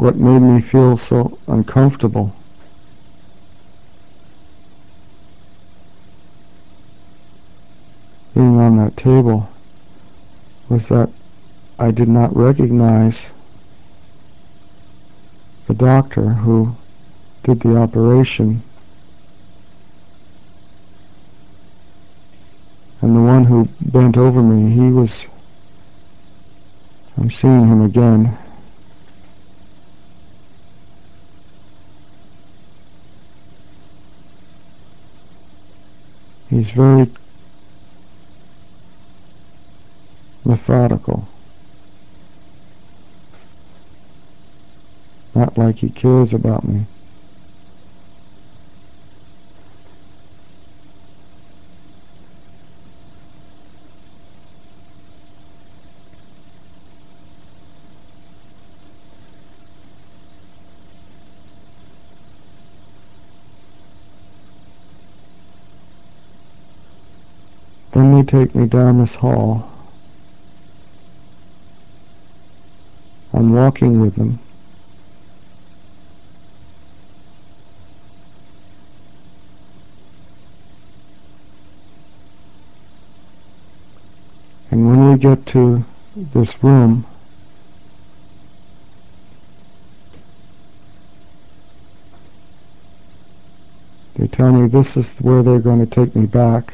what made me feel so uncomfortable being on that table was that I did not recognize the doctor who did the operation, and the one who bent over me, I'm seeing him again. He's very methodical. Not like he cares about me. Then they take me down this hall. I'm walking with them. And when we get to this room, they tell me this is where they're going to take me back.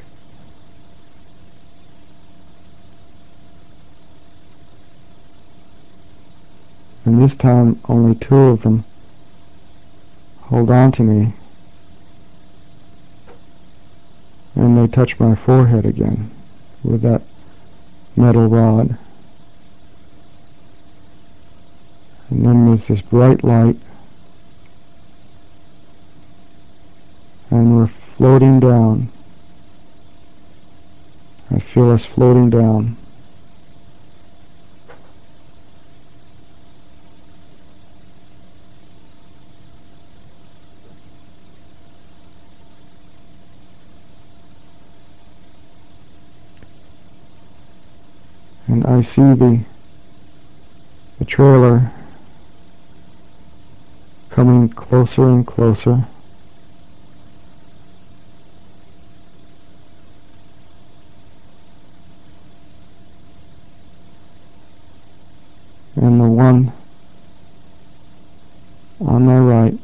And this time only two of them hold on to me, and they touch my forehead again with that metal rod. And then there's this bright light, and we're floating down. I feel us floating down. And I see the trailer coming closer and closer. And the one on my right,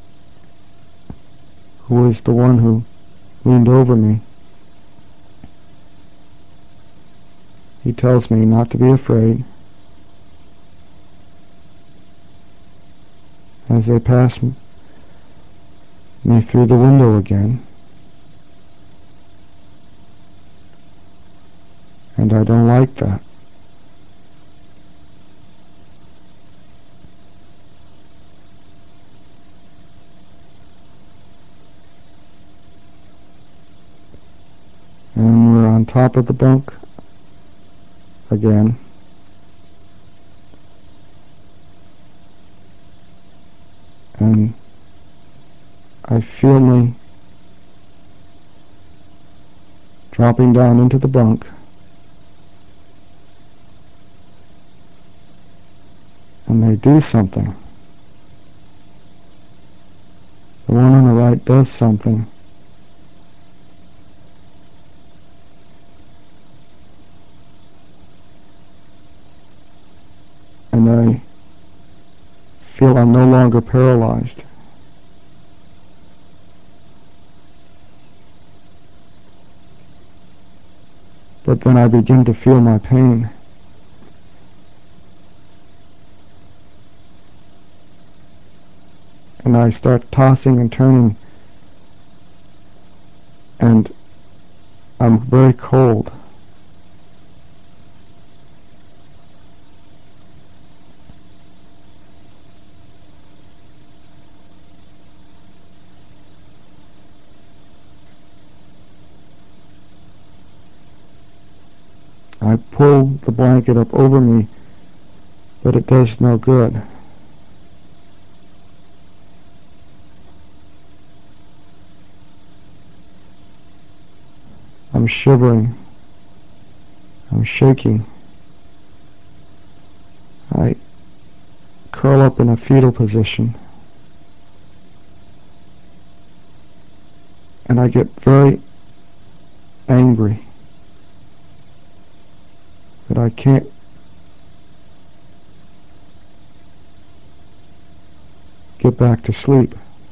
who is the one who leaned over me, he tells me not to be afraid. As they pass me through the window again. And I don't like that. And we're on top of the bunk again. And I feel me dropping down into the bunk. And they do something. The one on the right does something. And I feel I'm no longer paralyzed. But then I begin to feel my pain. And I start tossing and turning, and I'm very cold. I pull the blanket up over me, but it does no good. I'm shivering. I'm shaking. I curl up up in a fetal position. And I get very angry that I can't get back to sleep.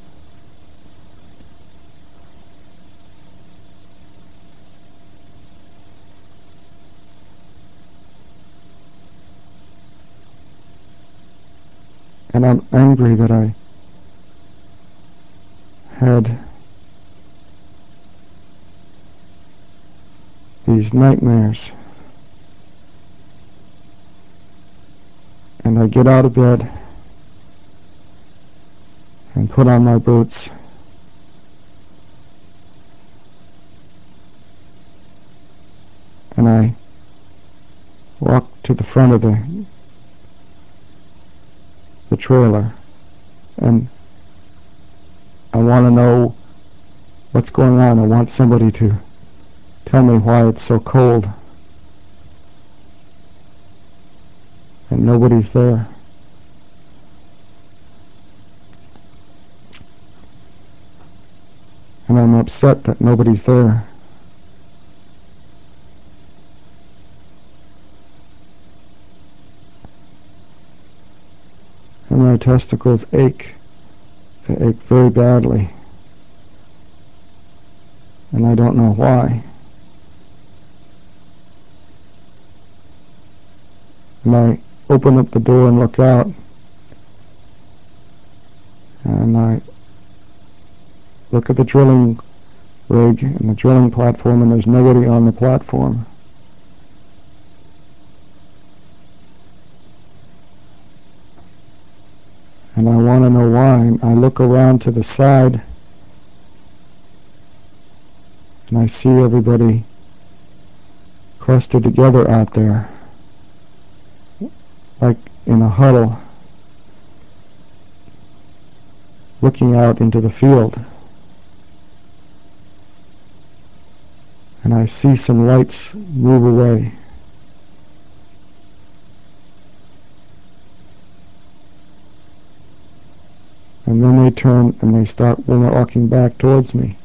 And I'm angry that I had these nightmares. And I get out of bed and put on my boots. And I walk to the front of the trailer, and I want to know what's going on. I want somebody to tell me why it's so cold. And nobody's there. And I'm upset that nobody's there. And my testicles ache. They ache very badly. And I don't know why. And I open up the door and look out. And I look at the drilling rig and the drilling platform, and there's nobody on the platform. And I want to know why. I look around to the side, and I see everybody clustered together out there, like in a huddle, looking out into the field. And I see some lights move away. And then they turn and they start walking back towards me.